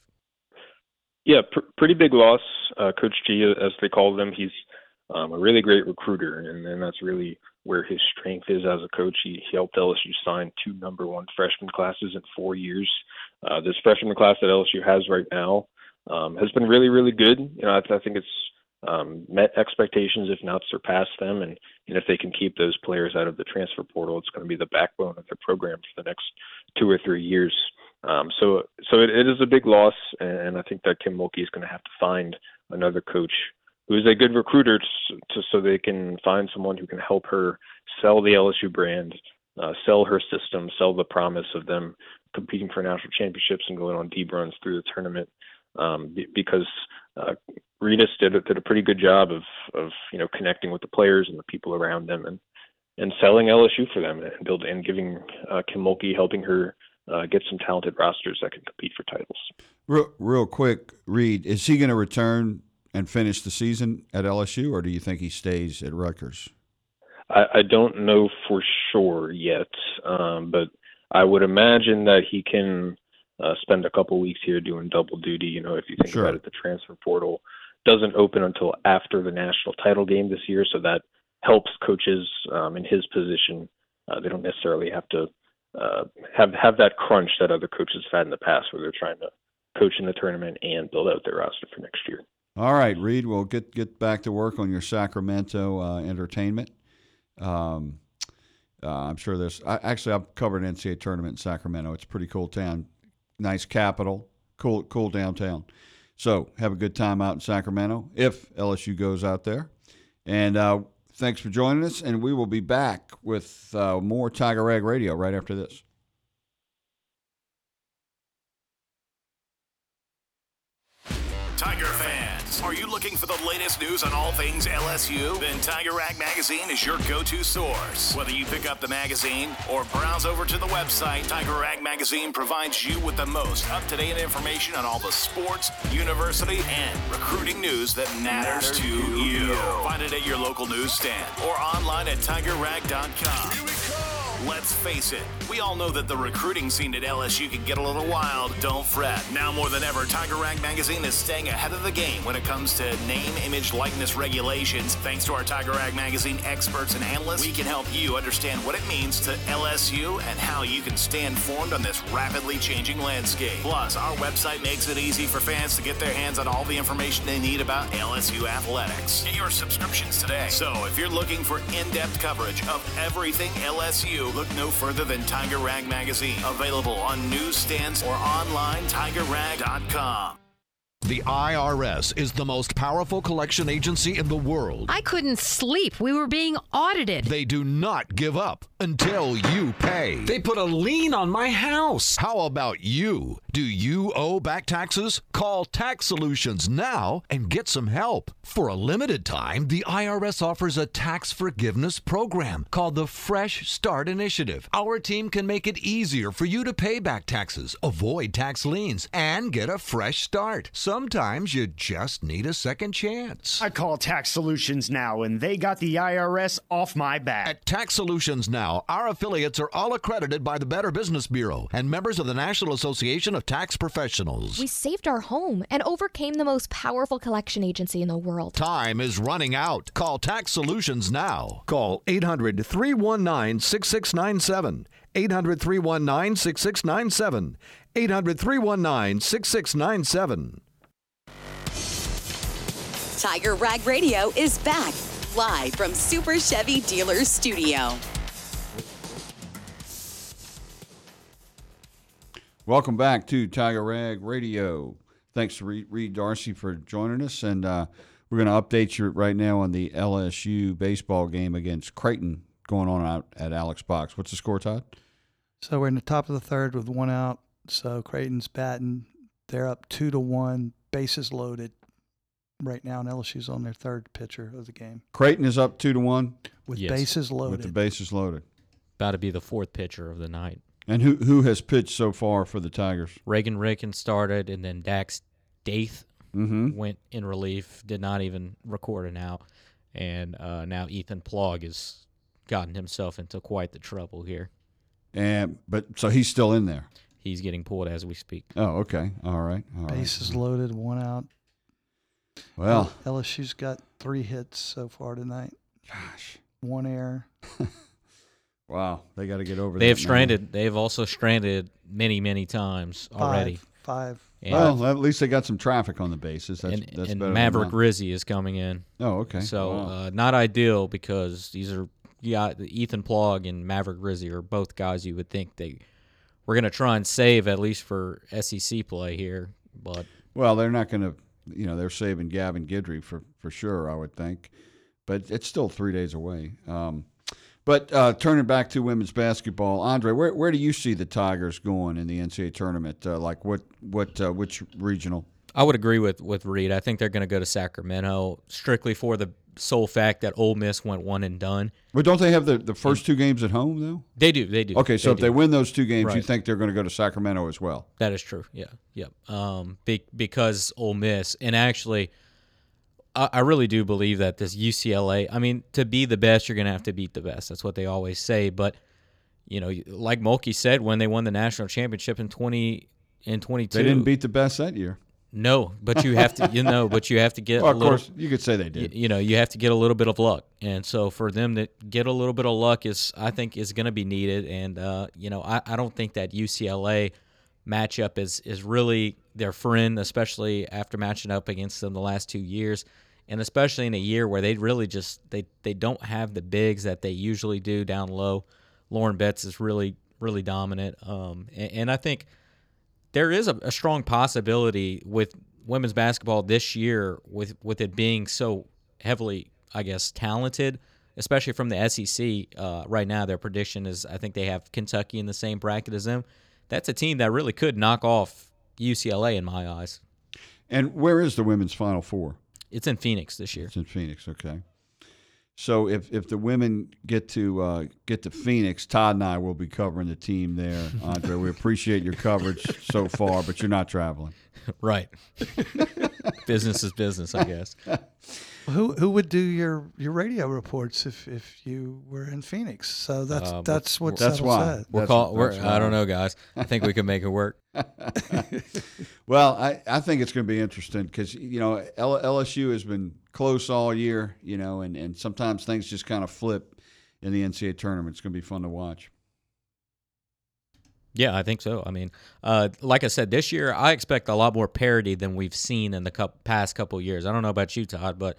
Yeah, pretty big loss. Coach G, as they call him, he's a really great recruiter, and that's really where his strength is as a coach. He helped LSU sign 2 number 1 freshman classes in 4 years. This freshman class that LSU has right now has been really, really good. I think it's met expectations, if not surpassed them. And if they can keep those players out of the transfer portal, it's going to be the backbone of their program for the next 2 or 3 years. So it is a big loss, and I think that Kim Mulkey is going to have to find another coach who is a good recruiter so they can find someone who can help her sell the LSU brand, sell her system, sell the promise of them competing for national championships and going on deep runs through the tournament. Because Reedus did a pretty good job of connecting with the players and the people around them and selling LSU for them and giving Kim Mulkey, helping her get some talented rosters that can compete for titles. Real quick, Reed, is he going to return and finish the season at LSU, or do you think he stays at Rutgers? I don't know for sure yet, but I would imagine that he can spend a couple weeks here doing double duty. If you think about it, the transfer portal doesn't open until after the national title game this year, so that helps coaches in his position. They don't necessarily have to have that crunch that other coaches have had in the past where they're trying to coach in the tournament and build out their roster for next year. All right, Reed, we'll get back to work on your Sacramento entertainment. I'm sure I've covered an NCAA tournament in Sacramento. It's a pretty cool town. Nice capital, cool downtown. So have a good time out in Sacramento if LSU goes out there. And thanks for joining us, and we will be back with more Tiger Rag Radio right after this. Tiger fans, are you looking for the latest news on all things LSU? Then Tiger Rag Magazine is your go-to source. Whether you pick up the magazine or browse over to the website, Tiger Rag Magazine provides you with the most up-to-date information on all the sports, university, and recruiting news that matters to you. Find it at your local newsstand or online at tigerrag.com. Let's face it, we all know that the recruiting scene at LSU can get a little wild. Don't fret. Now more than ever, Tiger Rag Magazine is staying ahead of the game when it comes to name, image, likeness regulations. Thanks to our Tiger Rag Magazine experts and analysts, we can help you understand what it means to LSU and how you can stay informed on this rapidly changing landscape. Plus, our website makes it easy for fans to get their hands on all the information they need about LSU athletics. Get your subscriptions today. So, if you're looking for in-depth coverage of everything LSU, look no further than Tiger Rag Magazine. Available on newsstands or online, tigerrag.com. The IRS is the most powerful collection agency in the world. I couldn't sleep. We were being audited. They do not give up until you pay. They put a lien on my house. How about you? Do you owe back taxes? Call Tax Solutions now and get some help. For a limited time, the IRS offers a tax forgiveness program called the Fresh Start Initiative. Our team can make it easier for you to pay back taxes, avoid tax liens, and get a fresh start. Sometimes you just need a second chance. I call Tax Solutions now, and they got the IRS off my back. At Tax Solutions Now, our affiliates are all accredited by the Better Business Bureau and members of the National Association of Tax Professionals. We saved our home and overcame the most powerful collection agency in the world. Time is running out. Call Tax Solutions now. Call 800-319-6697. 800-319-6697. 800-319-6697. Tiger Rag Radio is back, live from Super Chevy Dealers Studio. Welcome back to Tiger Rag Radio. Thanks to Reed Darcy for joining us, and we're going to update you right now on the LSU baseball game against Creighton going on out at Alex Box. What's the score, Todd? So we're in the top of the third with one out. So Creighton's batting. They're up 2-1, bases loaded right now, and LSU's on their third pitcher of the game. Creighton is up 2-1 with bases loaded. With the bases loaded. About to be the fourth pitcher of the night. And who has pitched so far for the Tigers? Reagan Rickens started, and then Dax Daith went in relief, did not even record an out. And now Ethan Plog has gotten himself into quite the trouble here. But so he's still in there? He's getting pulled as we speak. Oh, okay. All right. Bases loaded, one out. Well, LSU's got 3 hits so far tonight. Gosh. 1 error. Wow. They got to get over that. They've also stranded many times already. 5. And well, at least they got some traffic on the bases. That's and better. Maverick Rizzi is coming in. Oh, okay. So not ideal, because these are Ethan Plog and Maverick Rizzi are both guys you would think we're going to try and save at least for SEC play here. But they're not going to. They're saving Gavin Guidry for sure, I would think. But it's still 3 days away. But turning back to women's basketball, Andre, where do you see the Tigers going in the NCAA tournament? Which regional? I would agree with Reed. I think they're going to go to Sacramento strictly for the sole fact that Ole Miss went one and done. But don't they have the first 2 games at home, though? They do. Okay, so if they win those 2 games, right, you think they're going to go to Sacramento as well? That is true, yeah. Because Ole Miss, and actually, I really do believe that this UCLA, to be the best, you're going to have to beat the best. That's what they always say. But, like Mulkey said when they won the national championship in 2022. They didn't beat the best that year. No, but you have to, but you have to get well, of course, you could say they did. You have to get a little bit of luck. And so for them to get a little bit of luck I think is going to be needed. And, I don't think that UCLA matchup is really their friend, especially after matching up against them the last 2 years. And especially in a year where they really they don't have the bigs that they usually do down low. Lauren Betts is really, really dominant. And I think there is a strong possibility with women's basketball this year, with it being so heavily, I guess, talented, especially from the SEC. Right now, their prediction is I think they have Kentucky in the same bracket as them. That's a team that really could knock off UCLA in my eyes. And where is the women's Final Four? It's in Phoenix this year. It's in Phoenix, okay. So if the women get to Phoenix, Todd and I will be covering the team there. Andre, we appreciate your coverage so far, but you're not traveling. Right. Business is business, I guess. Who would do your radio reports if you were in Phoenix? So that's what said. I don't know, guys. I think we can make it work. Well, I think it's going to be interesting because LSU has been close all year, and sometimes things just kind of flip in the NCAA tournament. It's going to be fun to watch. Yeah, I think so. I mean, like I said, this year I expect a lot more parity than we've seen in the past couple of years. I don't know about you, Todd, but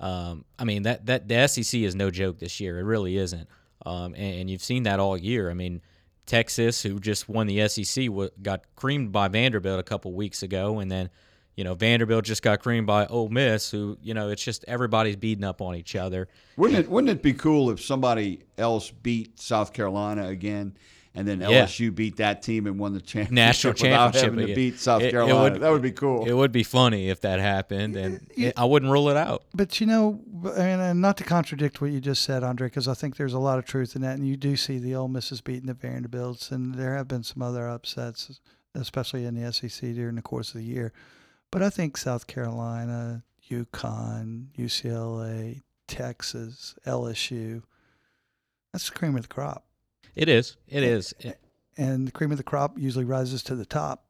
I mean that the SEC is no joke this year. It really isn't, and you've seen that all year. I mean, Texas, who just won the SEC, got creamed by Vanderbilt a couple weeks ago, and then Vanderbilt just got creamed by Ole Miss, who it's just everybody's beating up on each other. Wouldn't it be cool if somebody else beat South Carolina again? And then LSU beat that team and won the championship national without championship having to beat South Carolina. That would be cool. It would be funny if that happened, and I wouldn't rule it out. But and not to contradict what you just said, Andre, because I think there's a lot of truth in that, and you do see the Ole Misses beating the Vanderbilts, and there have been some other upsets, especially in the SEC during the course of the year. But I think South Carolina, UConn, UCLA, Texas, LSU, that's the cream of the crop. It is. And the cream of the crop usually rises to the top.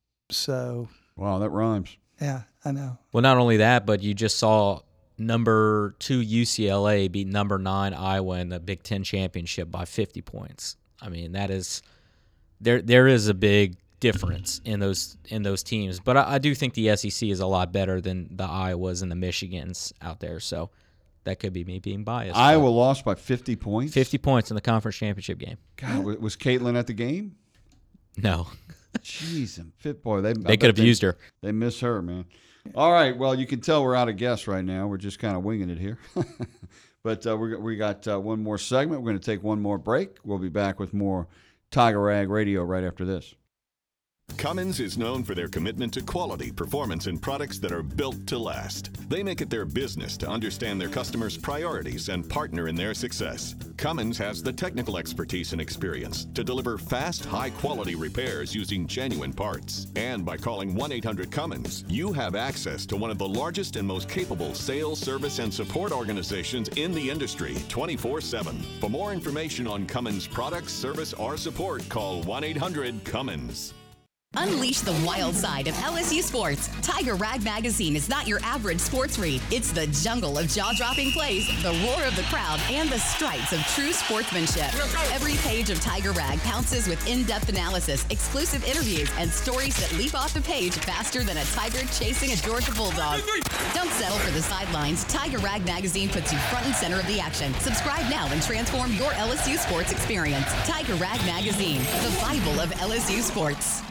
So. Wow, that rhymes. Yeah, I know. Well, not only that, but you just saw number 2 UCLA beat number 9 Iowa in the Big Ten championship by 50 points. I mean, that is there is a big difference in those teams. But I do think the SEC is a lot better than the Iowas and the Michigans out there. So. That could be me being biased. Iowa lost by 50 points? 50 points in the conference championship game. God, was Caitlin at the game? No. Jeez, boy, they could have used her. They miss her, man. All right, well, you can tell we're out of guests right now. We're just kind of winging it here. But we got one more segment. We're going to take one more break. We'll be back with more Tiger Rag Radio right after this. Cummins is known for their commitment to quality, performance, and products that are built to last. They make it their business to understand their customers' priorities and partner in their success. Cummins has the technical expertise and experience to deliver fast, high-quality repairs using genuine parts. And by calling 1-800-CUMMINS, you have access to one of the largest and most capable sales, service, and support organizations in the industry 24/7. For more information on Cummins products, service, or support, call 1-800-CUMMINS. Unleash the wild side of LSU sports. Tiger Rag Magazine is not your average sports read. It's the jungle of jaw-dropping plays, the roar of the crowd, and the stripes of true sportsmanship. Every page of Tiger Rag pounces with in-depth analysis, exclusive interviews, and stories that leap off the page faster than a tiger chasing a Georgia bulldog. Don't settle for the sidelines. Tiger Rag Magazine puts you front and center of the action. Subscribe now and transform your LSU sports experience. Tiger Rag Magazine, the Bible of LSU sports.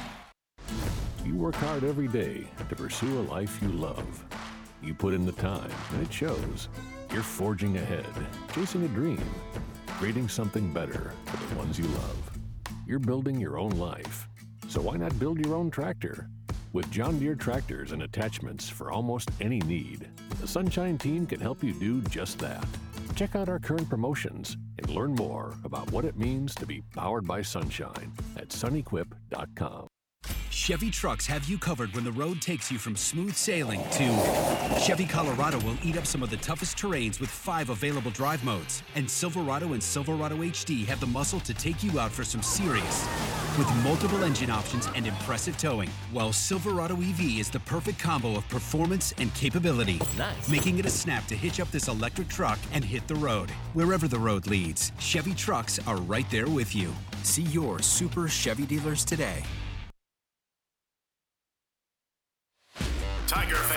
You work hard every day to pursue a life you love. You put in the time, and it shows. You're forging ahead, chasing a dream, creating something better for the ones you love. You're building your own life. So why not build your own tractor? With John Deere tractors and attachments for almost any need, the Sunshine team can help you do just that. Check out our current promotions and learn more about what it means to be powered by Sunshine at sunequip.com. Chevy trucks have you covered when the road takes you from smooth sailing to Chevy Colorado will eat up some of the toughest terrains with 5 available drive modes. And Silverado and Silverado HD have the muscle to take you out for some serious with multiple engine options and impressive towing. While Silverado EV is the perfect combo of performance and capability, making it a snap to hitch up this electric truck and hit the road. Wherever the road leads, Chevy trucks are right there with you. See your Super Chevy dealers today. Tiger fans,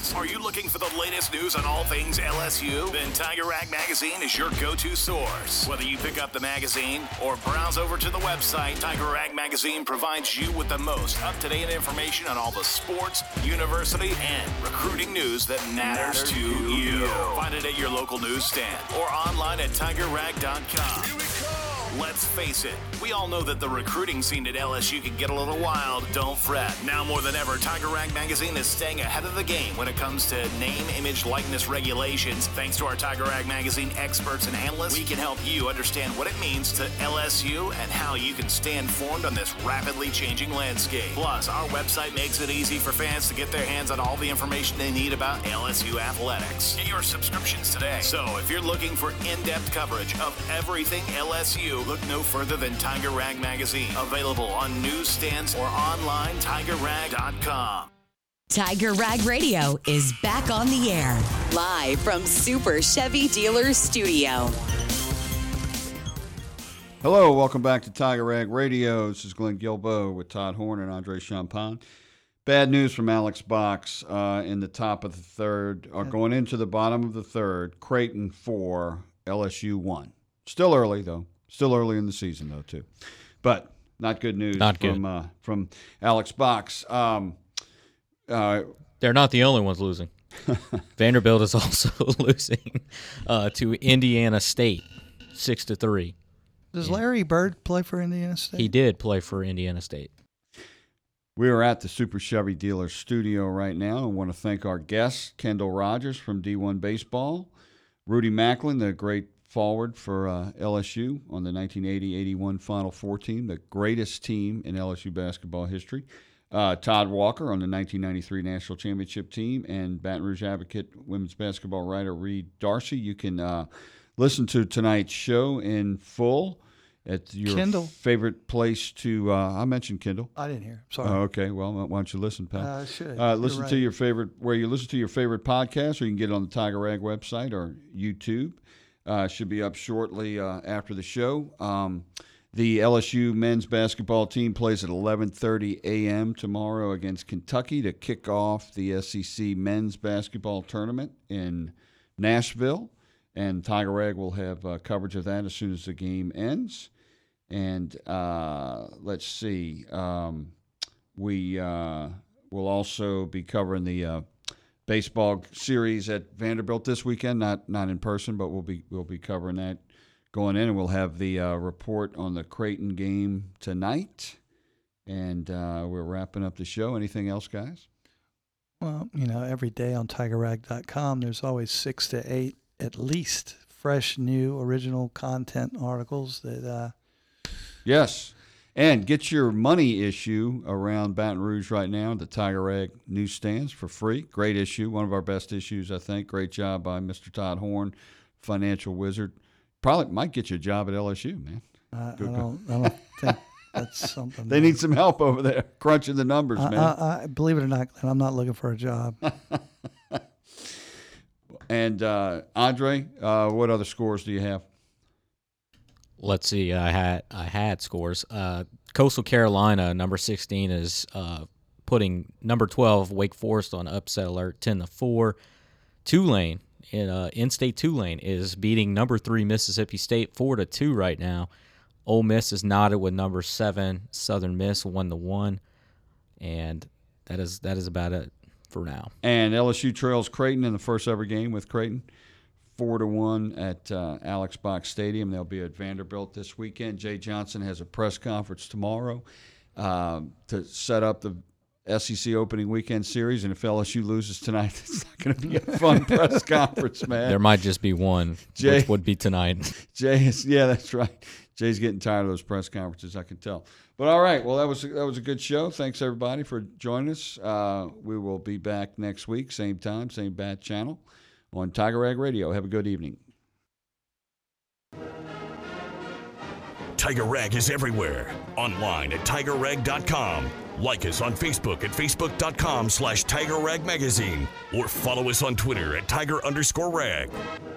Rags. Are you looking for the latest news on all things LSU? Then Tiger Rag Magazine is your go-to source. Whether you pick up the magazine or browse over to the website, Tiger Rag Magazine provides you with the most up-to-date information on all the sports, university, and recruiting news that matters to you. Find it at your local newsstand or online at tigerrag.com. Let's face it, we all know that the recruiting scene at LSU can get a little wild. Don't fret. Now more than ever, Tiger Rag Magazine is staying ahead of the game when it comes to name, image, likeness regulations. Thanks to our Tiger Rag Magazine experts and analysts, we can help you understand what it means to LSU and how you can stay informed on this rapidly changing landscape. Plus, our website makes it easy for fans to get their hands on all the information they need about LSU athletics. Get your subscriptions today. So, if you're looking for in-depth coverage of everything LSU, look no further than Tiger Rag Magazine. Available on newsstands or online, tigerrag.com. Tiger Rag Radio is back on the air. Live from Super Chevy Dealers Studio. Hello, welcome back to Tiger Rag Radio. This is Glenn Guilbeau with Todd Horn and Andre Champagne. Bad news from Alex Box in the top of the third, or going into the bottom of the third. Creighton 4, LSU 1. Still early, though. Still early in the season, though, too. But not good news from Alex Box. They're not the only ones losing. Vanderbilt is also losing to Indiana State, 6-3. Does Larry Bird play for Indiana State? He did play for Indiana State. We are at the Super Chevy Dealers studio right now. I want to thank our guests, Kendall Rogers from D1 Baseball, Rudy Macklin, the great forward for LSU on the 1980-81 Final Four team, the greatest team in LSU basketball history. Todd Walker on the 1993 National Championship team, and Baton Rouge Advocate women's basketball writer Reed Darcy. You can listen to tonight's show in full at your Kindle. Favorite place to I mentioned Kindle. I didn't hear. Sorry. Oh, okay. Well, why don't you listen, pal? I should. Listen to your favorite, where you listen to your favorite podcast, or you can get it on the Tiger Rag website or YouTube. Should be up shortly after the show. The LSU men's basketball team plays at 11:30 a.m. tomorrow against Kentucky to kick off the SEC men's basketball tournament in Nashville. And Tiger Rag will have coverage of that as soon as the game ends. And let's see. We will also be covering the baseball series at Vanderbilt this weekend. Not in person, but we'll be covering that going in, and we'll have the report on the Creighton game tonight. And we're wrapping up the show. Anything else, guys? Well, every day on TigerRag.com, there's always 6 to 8 at least fresh, new, original content articles that. Yes. And get your money issue around Baton Rouge right now, the Tiger Rag newsstands for free. Great issue, one of our best issues, I think. Great job by Mr. Todd Horn, financial wizard. Probably might get you a job at LSU, man. I don't think that's something. They need some help over there, crunching the numbers, man. I believe it or not, I'm not looking for a job. And Andre, what other scores do you have? Let's see. I had scores. Coastal Carolina, number 16, is putting number 12 Wake Forest on upset alert, 10-4. Tulane, in-state Tulane, is beating number 3 Mississippi State 4-2 right now. Ole Miss is knotted with number 7 Southern Miss 1-1, and that is about it for now. And LSU trails Creighton in the first ever game with Creighton, 4-1 at Alex Box Stadium. They'll be at Vanderbilt this weekend. Jay Johnson has a press conference tomorrow to set up the SEC opening weekend series, and if LSU loses tonight, it's not going to be a fun press conference, man. There might just be one, which would be tonight. Yeah, that's right. Jay's getting tired of those press conferences, I can tell. But all right, well, that was a good show. Thanks, everybody, for joining us. We will be back next week, same time, same bat channel on Tiger Rag Radio. Have a good evening. Tiger Rag is everywhere. Online at TigerRag.com. Like us on Facebook at Facebook.com/Tiger Rag Magazine. Or follow us on Twitter at Tiger_Rag.